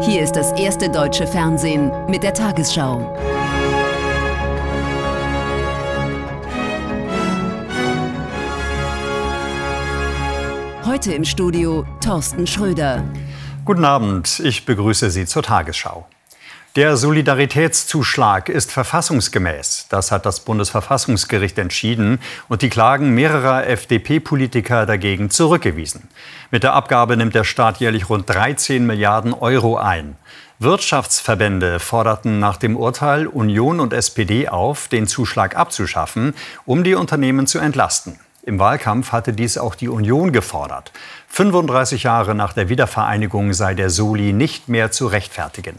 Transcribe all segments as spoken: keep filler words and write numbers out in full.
Hier ist das erste deutsche Fernsehen mit der Tagesschau. Heute im Studio Thorsten Schröder. Guten Abend, ich begrüße Sie zur Tagesschau. Der Solidaritätszuschlag ist verfassungsgemäß. Das hat das Bundesverfassungsgericht entschieden und die Klagen mehrerer F D P-Politiker dagegen zurückgewiesen. Mit der Abgabe nimmt der Staat jährlich rund dreizehn Milliarden Euro ein. Wirtschaftsverbände forderten nach dem Urteil Union und S P D auf, den Zuschlag abzuschaffen, um die Unternehmen zu entlasten. Im Wahlkampf hatte dies auch die Union gefordert. fünfunddreißig Jahre nach der Wiedervereinigung sei der Soli nicht mehr zu rechtfertigen.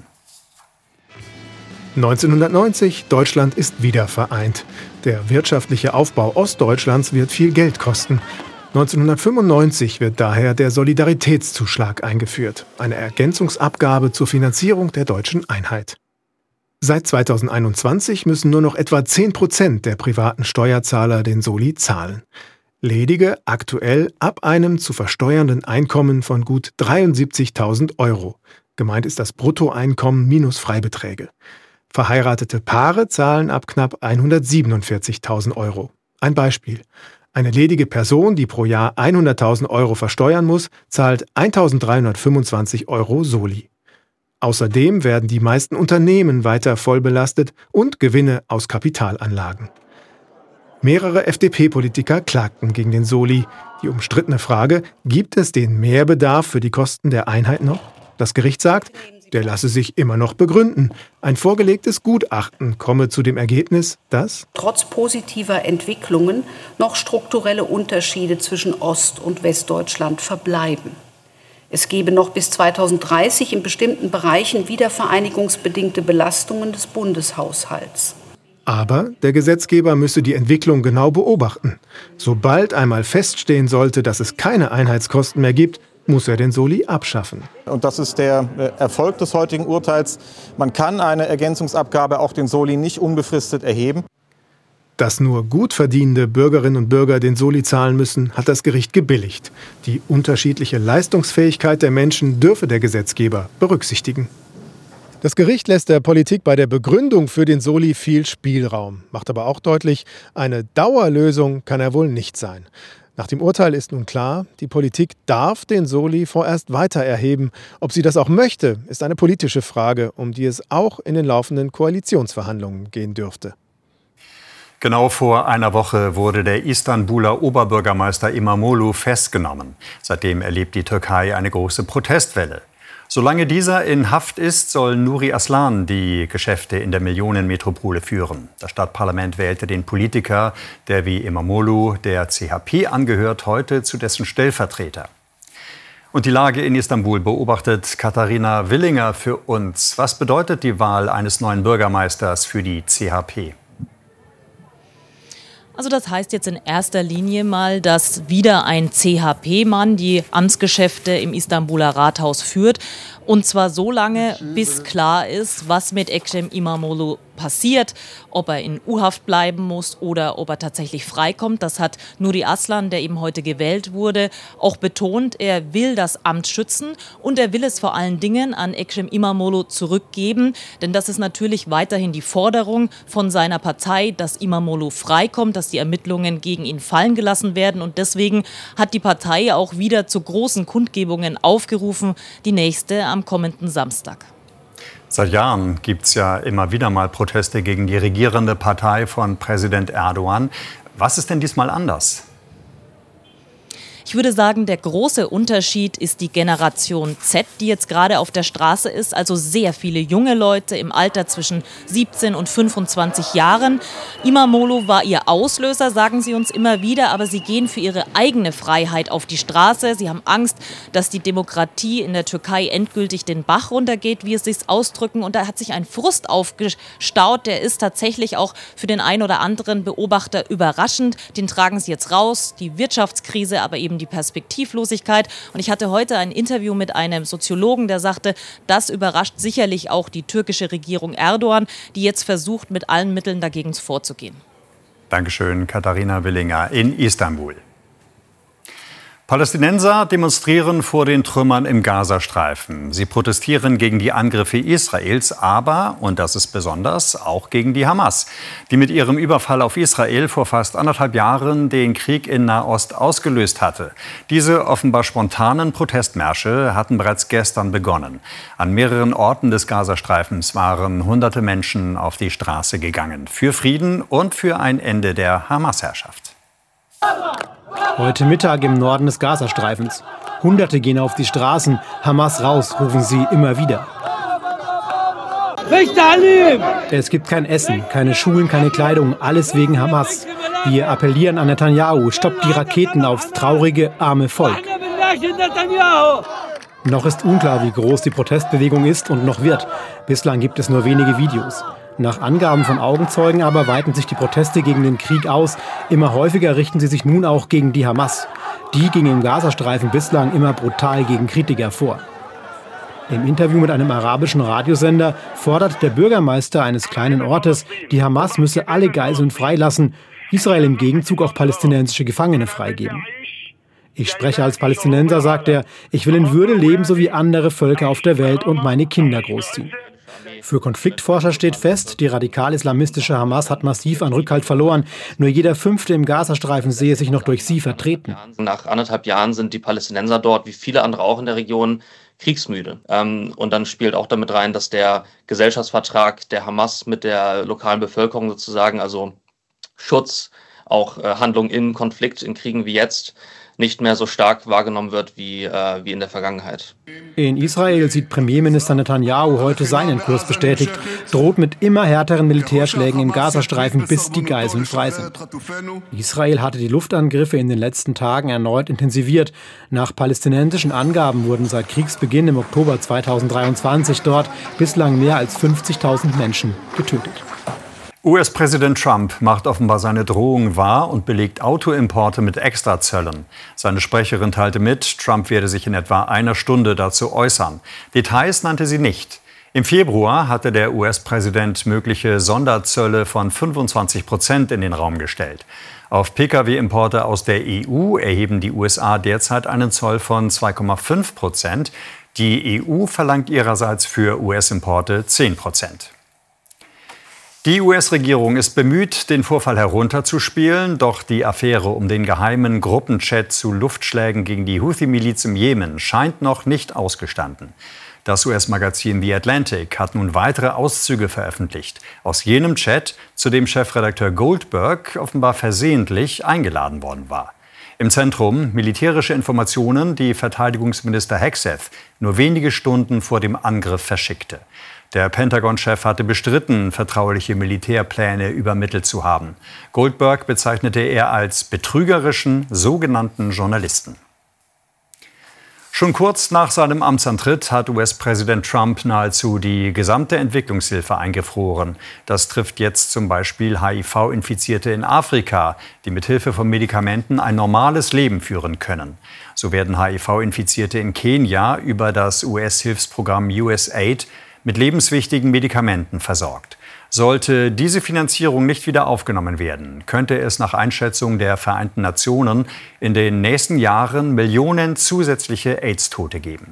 neunzehnhundertneunzig, Deutschland ist wieder vereint. Der wirtschaftliche Aufbau Ostdeutschlands wird viel Geld kosten. neunzehnhundertfünfundneunzig wird daher der Solidaritätszuschlag eingeführt, eine Ergänzungsabgabe zur Finanzierung der deutschen Einheit. Seit zweitausendeinundzwanzig müssen nur noch etwa zehn Prozent der privaten Steuerzahler den Soli zahlen. Ledige aktuell ab einem zu versteuernden Einkommen von gut dreiundsiebzigtausend Euro. Gemeint ist das Bruttoeinkommen minus Freibeträge. Verheiratete Paare zahlen ab knapp hundertsiebenundvierzigtausend Euro. Ein Beispiel. Eine ledige Person, die pro Jahr hunderttausend Euro versteuern muss, zahlt eintausenddreihundertfünfundzwanzig Euro Soli. Außerdem werden die meisten Unternehmen weiter voll belastet und Gewinne aus Kapitalanlagen. Mehrere F D P-Politiker klagten gegen den Soli. Die umstrittene Frage, gibt es den Mehrbedarf für die Kosten der Einheit noch? Das Gericht sagt, der lasse sich immer noch begründen. Ein vorgelegtes Gutachten komme zu dem Ergebnis, dass trotz positiver Entwicklungen noch strukturelle Unterschiede zwischen Ost- und Westdeutschland verbleiben. Es gebe noch bis zweitausenddreißig in bestimmten Bereichen wiedervereinigungsbedingte Belastungen des Bundeshaushalts. Aber der Gesetzgeber müsse die Entwicklung genau beobachten. Sobald einmal feststehen sollte, dass es keine Einheitskosten mehr gibt, muss er den Soli abschaffen. Und das ist der Erfolg des heutigen Urteils. Man kann eine Ergänzungsabgabe, auch den Soli, nicht unbefristet erheben. Dass nur gut verdienende Bürgerinnen und Bürger den Soli zahlen müssen, hat das Gericht gebilligt. Die unterschiedliche Leistungsfähigkeit der Menschen dürfe der Gesetzgeber berücksichtigen. Das Gericht lässt der Politik bei der Begründung für den Soli viel Spielraum, macht aber auch deutlich, eine Dauerlösung kann er wohl nicht sein. Nach dem Urteil ist nun klar, die Politik darf den Soli vorerst weiter erheben. Ob sie das auch möchte, ist eine politische Frage, um die es auch in den laufenden Koalitionsverhandlungen gehen dürfte. Genau vor einer Woche wurde der Istanbuler Oberbürgermeister İmamoğlu festgenommen. Seitdem erlebt die Türkei eine große Protestwelle. Solange dieser in Haft ist, soll Nuri Aslan die Geschäfte in der Millionenmetropole führen. Das Stadtparlament wählte den Politiker, der wie İmamoğlu der C H P angehört, heute zu dessen Stellvertreter. Und die Lage in Istanbul beobachtet Katharina Willinger für uns. Was bedeutet die Wahl eines neuen Bürgermeisters für die C H P? Also das heißt jetzt in erster Linie mal, dass wieder ein C H P-Mann die Amtsgeschäfte im Istanbuler Rathaus führt. Und zwar so lange, bis klar ist, was mit Ekrem İmamoğlu passiert, ob er in U-Haft bleiben muss oder ob er tatsächlich freikommt. Das hat Nuri Aslan, der eben heute gewählt wurde, auch betont. Er will das Amt schützen und er will es vor allen Dingen an Ekrem İmamoğlu zurückgeben. Denn das ist natürlich weiterhin die Forderung von seiner Partei, dass İmamoğlu freikommt, dass die Ermittlungen gegen ihn fallen gelassen werden. Und deswegen hat die Partei auch wieder zu großen Kundgebungen aufgerufen, die nächste am kommenden Samstag. Seit Jahren gibt es ja immer wieder mal Proteste gegen die regierende Partei von Präsident Erdogan. Was ist denn diesmal anders? Ich würde sagen, der große Unterschied ist die Generation Z, die jetzt gerade auf der Straße ist. Also sehr viele junge Leute im Alter zwischen siebzehn und fünfundzwanzig Jahren. İmamoğlu war ihr Auslöser, sagen sie uns immer wieder. Aber sie gehen für ihre eigene Freiheit auf die Straße. Sie haben Angst, dass die Demokratie in der Türkei endgültig den Bach runtergeht, wie es sich ausdrücken. Und da hat sich ein Frust aufgestaut. Der ist tatsächlich auch für den einen oder anderen Beobachter überraschend. Den tragen sie jetzt raus. Die Wirtschaftskrise, aber eben die Perspektivlosigkeit. Und ich hatte heute ein Interview mit einem Soziologen, der sagte, das überrascht sicherlich auch die türkische Regierung Erdogan, die jetzt versucht, mit allen Mitteln dagegen vorzugehen. Dankeschön, Katharina Willinger in Istanbul. Palästinenser demonstrieren vor den Trümmern im Gazastreifen. Sie protestieren gegen die Angriffe Israels, aber, und das ist besonders, auch gegen die Hamas, die mit ihrem Überfall auf Israel vor fast anderthalb Jahren den Krieg in Nahost ausgelöst hatte. Diese offenbar spontanen Protestmärsche hatten bereits gestern begonnen. An mehreren Orten des Gazastreifens waren hunderte Menschen auf die Straße gegangen. Für Frieden und für ein Ende der Hamas-Herrschaft. Heute Mittag im Norden des Gazastreifens. Hunderte gehen auf die Straßen. Hamas raus, rufen sie immer wieder. Es gibt kein Essen, keine Schulen, keine Kleidung, alles wegen Hamas. Wir appellieren an Netanyahu, stoppt die Raketen aufs traurige, arme Volk. Noch ist unklar, wie groß die Protestbewegung ist und noch wird. Bislang gibt es nur wenige Videos. Nach Angaben von Augenzeugen aber weiten sich die Proteste gegen den Krieg aus. Immer häufiger richten sie sich nun auch gegen die Hamas. Die ging im Gazastreifen bislang immer brutal gegen Kritiker vor. Im Interview mit einem arabischen Radiosender fordert der Bürgermeister eines kleinen Ortes, die Hamas müsse alle Geiseln freilassen, Israel im Gegenzug auch palästinensische Gefangene freigeben. Ich spreche als Palästinenser, sagt er, ich will in Würde leben, so wie andere Völker auf der Welt und meine Kinder großziehen. Für Konfliktforscher steht fest, die radikal-islamistische Hamas hat massiv an Rückhalt verloren. Nur jeder Fünfte im Gazastreifen sehe sich noch durch sie vertreten. Nach anderthalb Jahren sind die Palästinenser dort, wie viele andere auch in der Region, kriegsmüde. Und dann spielt auch damit rein, dass der Gesellschaftsvertrag der Hamas mit der lokalen Bevölkerung sozusagen, also Schutz, auch Handlung im Konflikt, in Kriegen wie jetzt, nicht mehr so stark wahrgenommen wird wie, äh, wie in der Vergangenheit. In Israel sieht Premierminister Netanyahu heute seinen Kurs bestätigt, droht mit immer härteren Militärschlägen im Gazastreifen, bis die Geiseln frei sind. Israel hatte die Luftangriffe in den letzten Tagen erneut intensiviert. Nach palästinensischen Angaben wurden seit Kriegsbeginn im Oktober zweitausenddreiundzwanzig dort bislang mehr als fünfzigtausend Menschen getötet. U S-Präsident Trump macht offenbar seine Drohung wahr und belegt Autoimporte mit Extrazöllen. Seine Sprecherin teilte mit, Trump werde sich in etwa einer Stunde dazu äußern. Details nannte sie nicht. Im Februar hatte der U S-Präsident mögliche Sonderzölle von fünfundzwanzig Prozent in den Raum gestellt. Auf Pkw-Importe aus der E U erheben die U S A derzeit einen Zoll von zwei Komma fünf Prozent. Die E U verlangt ihrerseits für U S-Importe zehn Prozent. Die U S-Regierung ist bemüht, den Vorfall herunterzuspielen, doch die Affäre um den geheimen Gruppenchat zu Luftschlägen gegen die Houthi-Miliz im Jemen scheint noch nicht ausgestanden. Das U S-Magazin The Atlantic hat nun weitere Auszüge veröffentlicht aus jenem Chat, zu dem Chefredakteur Goldberg offenbar versehentlich eingeladen worden war. Im Zentrum militärische Informationen, die Verteidigungsminister Hegseth nur wenige Stunden vor dem Angriff verschickte. Der Pentagon-Chef hatte bestritten, vertrauliche Militärpläne übermittelt zu haben. Goldberg bezeichnete er als betrügerischen, sogenannten Journalisten. Schon kurz nach seinem Amtsantritt hat U S-Präsident Trump nahezu die gesamte Entwicklungshilfe eingefroren. Das trifft jetzt zum Beispiel H I V-Infizierte in Afrika, die mit Hilfe von Medikamenten ein normales Leben führen können. So werden H I V-Infizierte in Kenia über das U S-Hilfsprogramm U S A I D mit lebenswichtigen Medikamenten versorgt. Sollte diese Finanzierung nicht wieder aufgenommen werden, könnte es nach Einschätzung der Vereinten Nationen in den nächsten Jahren Millionen zusätzliche AIDS-Tote geben.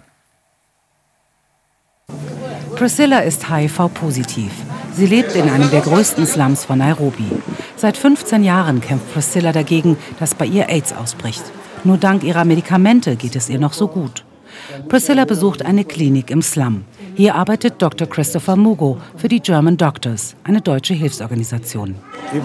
Priscilla ist H I V-positiv. Sie lebt in einem der größten Slums von Nairobi. Seit fünfzehn Jahren kämpft Priscilla dagegen, dass bei ihr AIDS ausbricht. Nur dank ihrer Medikamente geht es ihr noch so gut. Priscilla besucht eine Klinik im Slum. Hier arbeitet Doktor Christopher Mugo für die German Doctors, eine deutsche Hilfsorganisation.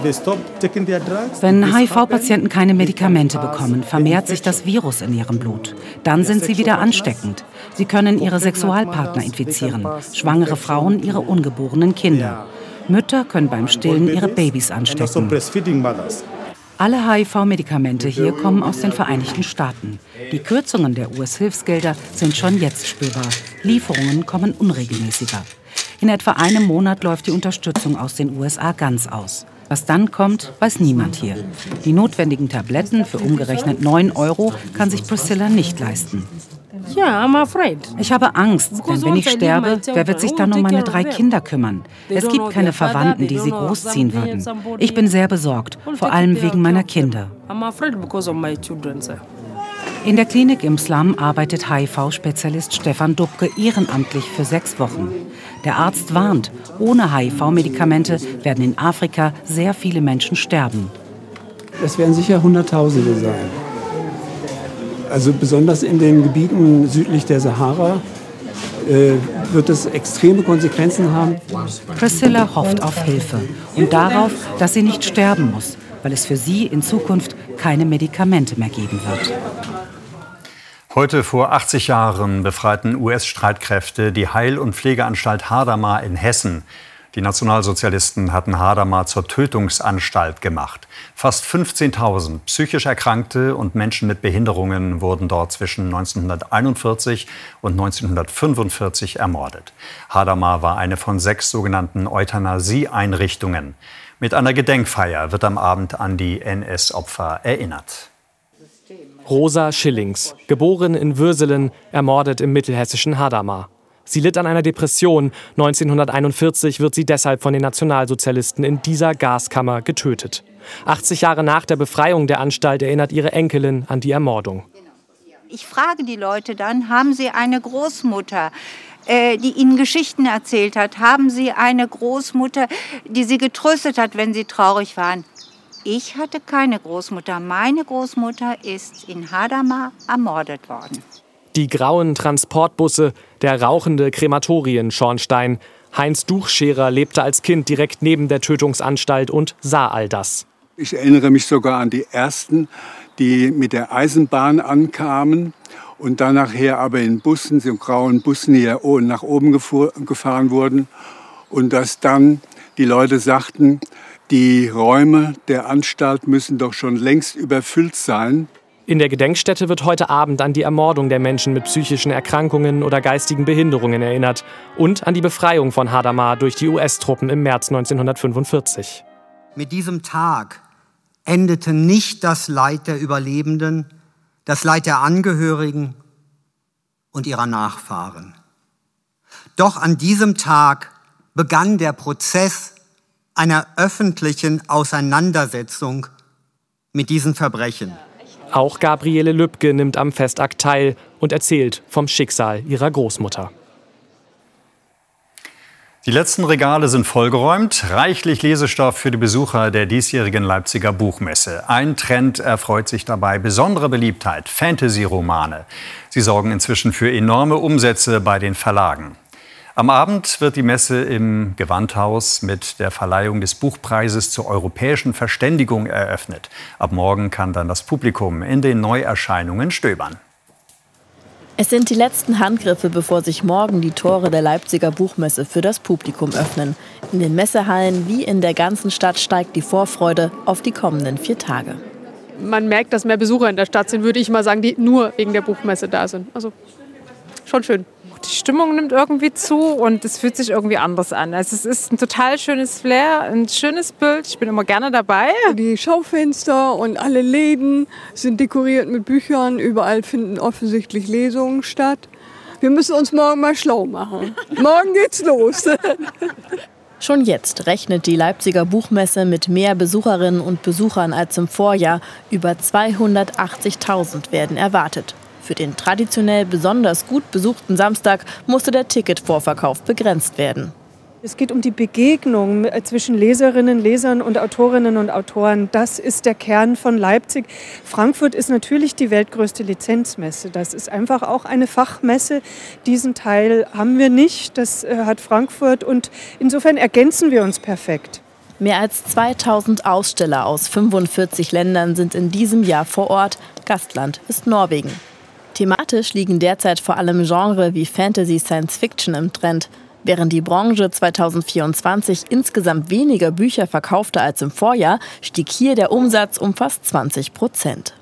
Wenn H I V-Patienten keine Medikamente bekommen, vermehrt sich das Virus in ihrem Blut. Dann sind sie wieder ansteckend. Sie können ihre Sexualpartner infizieren, schwangere Frauen ihre ungeborenen Kinder. Mütter können beim Stillen ihre Babys anstecken. Alle H I V-Medikamente hier kommen aus den Vereinigten Staaten. Die Kürzungen der U S-Hilfsgelder sind schon jetzt spürbar. Lieferungen kommen unregelmäßiger. In etwa einem Monat läuft die Unterstützung aus den U S A ganz aus. Was dann kommt, weiß niemand hier. Die notwendigen Tabletten für umgerechnet neun Euro kann sich Priscilla nicht leisten. Ich habe Angst, denn wenn ich sterbe, wer wird sich dann um meine drei Kinder kümmern? Es gibt keine Verwandten, die sie großziehen würden. Ich bin sehr besorgt, vor allem wegen meiner Kinder. In der Klinik im Slum arbeitet H I V-Spezialist Stefan Dubke ehrenamtlich für sechs Wochen. Der Arzt warnt, ohne H I V-Medikamente werden in Afrika sehr viele Menschen sterben. Es werden sicher Hunderttausende sein. Also besonders in den Gebieten südlich der Sahara äh, wird es extreme Konsequenzen haben. Priscilla hofft auf Hilfe und darauf, dass sie nicht sterben muss, weil es für sie in Zukunft keine Medikamente mehr geben wird. Heute vor achtzig Jahren befreiten U S-Streitkräfte die Heil- und Pflegeanstalt Hadamar in Hessen. Die Nationalsozialisten hatten Hadamar zur Tötungsanstalt gemacht. Fast fünfzehntausend psychisch Erkrankte und Menschen mit Behinderungen wurden dort zwischen neunzehnhunderteinundvierzig und neunzehnhundertfünfundvierzig ermordet. Hadamar war eine von sechs sogenannten Euthanasie-Einrichtungen. Mit einer Gedenkfeier wird am Abend an die N S-Opfer erinnert. Rosa Schillings, geboren in Würselen, ermordet im mittelhessischen Hadamar. Sie litt an einer Depression. neunzehnhunderteinundvierzig wird sie deshalb von den Nationalsozialisten in dieser Gaskammer getötet. achtzig Jahre nach der Befreiung der Anstalt erinnert ihre Enkelin an die Ermordung. Ich frage die Leute dann, haben sie eine Großmutter, äh, die ihnen Geschichten erzählt hat? Haben sie eine Großmutter, die sie getröstet hat, wenn sie traurig waren? Ich hatte keine Großmutter. Meine Großmutter ist in Hadamar ermordet worden. Die grauen Transportbusse, der rauchende Krematorienschornstein. Heinz Duchscherer lebte als Kind direkt neben der Tötungsanstalt und sah all das. Ich erinnere mich sogar an die ersten, die mit der Eisenbahn ankamen und dann nachher aber in Bussen, so grauen Bussen hier nach oben gefahren wurden. Und dass dann die Leute sagten, die Räume der Anstalt müssen doch schon längst überfüllt sein. In der Gedenkstätte wird heute Abend an die Ermordung der Menschen mit psychischen Erkrankungen oder geistigen Behinderungen erinnert und an die Befreiung von Hadamar durch die U S-Truppen im März neunzehnhundertfünfundvierzig. Mit diesem Tag endete nicht das Leid der Überlebenden, das Leid der Angehörigen und ihrer Nachfahren. Doch an diesem Tag begann der Prozess einer öffentlichen Auseinandersetzung mit diesen Verbrechen. Auch Gabriele Lübke nimmt am Festakt teil und erzählt vom Schicksal ihrer Großmutter. Die letzten Regale sind vollgeräumt. Reichlich Lesestoff für die Besucher der diesjährigen Leipziger Buchmesse. Ein Trend erfreut sich dabei besonderer Beliebtheit: Fantasy-Romane. Sie sorgen inzwischen für enorme Umsätze bei den Verlagen. Am Abend wird die Messe im Gewandhaus mit der Verleihung des Buchpreises zur europäischen Verständigung eröffnet. Ab morgen kann dann das Publikum in den Neuerscheinungen stöbern. Es sind die letzten Handgriffe, bevor sich morgen die Tore der Leipziger Buchmesse für das Publikum öffnen. In den Messehallen wie in der ganzen Stadt steigt die Vorfreude auf die kommenden vier Tage. Man merkt, dass mehr Besucher in der Stadt sind, würde ich mal sagen, die nur wegen der Buchmesse da sind. Also schon schön. Die Stimmung nimmt irgendwie zu und es fühlt sich irgendwie anders an. Also es ist ein total schönes Flair, ein schönes Bild. Ich bin immer gerne dabei. Die Schaufenster und alle Läden sind dekoriert mit Büchern. Überall finden offensichtlich Lesungen statt. Wir müssen uns morgen mal schlau machen. Morgen geht's los. Schon jetzt rechnet die Leipziger Buchmesse mit mehr Besucherinnen und Besuchern als im Vorjahr. Über zweihundertachtzigtausend werden erwartet. Für den traditionell besonders gut besuchten Samstag musste der Ticketvorverkauf begrenzt werden. Es geht um die Begegnung zwischen Leserinnen, Lesern und Autorinnen und Autoren. Das ist der Kern von Leipzig. Frankfurt ist natürlich die weltgrößte Lizenzmesse. Das ist einfach auch eine Fachmesse. Diesen Teil haben wir nicht. Das hat Frankfurt und insofern ergänzen wir uns perfekt. Mehr als zweitausend Aussteller aus fünfundvierzig Ländern sind in diesem Jahr vor Ort. Gastland ist Norwegen. Thematisch liegen derzeit vor allem Genre wie Fantasy, Science Fiction im Trend. Während die Branche zweitausendvierundzwanzig insgesamt weniger Bücher verkaufte als im Vorjahr, stieg hier der Umsatz um fast zwanzig Prozent.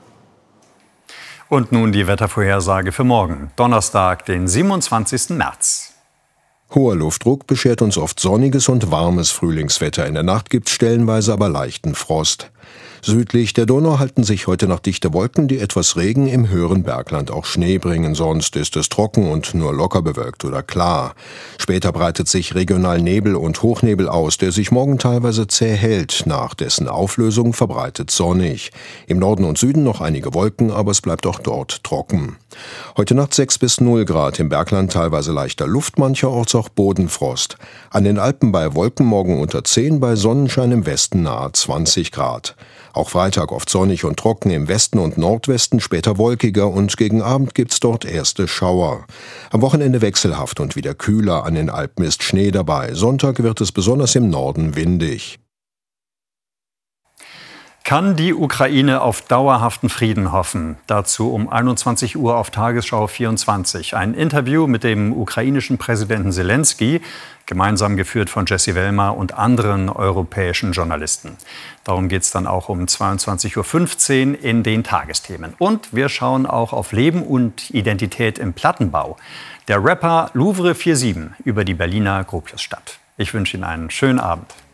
Und nun die Wettervorhersage für morgen, Donnerstag, den siebenundzwanzigsten März. Hoher Luftdruck beschert uns oft sonniges und warmes Frühlingswetter. In der Nacht gibt es stellenweise aber leichten Frost. Südlich der Donau halten sich heute Nacht dichte Wolken, die etwas Regen im höheren Bergland auch Schnee bringen. Sonst ist es trocken und nur locker bewölkt oder klar. Später breitet sich regional Nebel und Hochnebel aus, der sich morgen teilweise zäh hält. Nach dessen Auflösung verbreitet sonnig. Im Norden und Süden noch einige Wolken, aber es bleibt auch dort trocken. Heute Nacht sechs bis null Grad, im Bergland teilweise leichter Luft, mancherorts auch Bodenfrost. An den Alpen bei Wolken morgen unter zehn, bei Sonnenschein im Westen nahe zwanzig Grad. Auch Freitag oft sonnig und trocken, im Westen und Nordwesten später wolkiger und gegen Abend gibt's dort erste Schauer. Am Wochenende wechselhaft und wieder kühler, an den Alpen ist Schnee dabei. Sonntag wird es besonders im Norden windig. Kann die Ukraine auf dauerhaften Frieden hoffen? Dazu um einundzwanzig Uhr auf Tagesschau vierundzwanzig. Ein Interview mit dem ukrainischen Präsidenten Selenskyj, gemeinsam geführt von Jesse Wellmer und anderen europäischen Journalisten. Darum geht es dann auch um zweiundzwanzig Uhr fünfzehn in den Tagesthemen. Und wir schauen auch auf Leben und Identität im Plattenbau. Der Rapper Louvre siebenundvierzig über die Berliner Gropiusstadt. Ich wünsche Ihnen einen schönen Abend.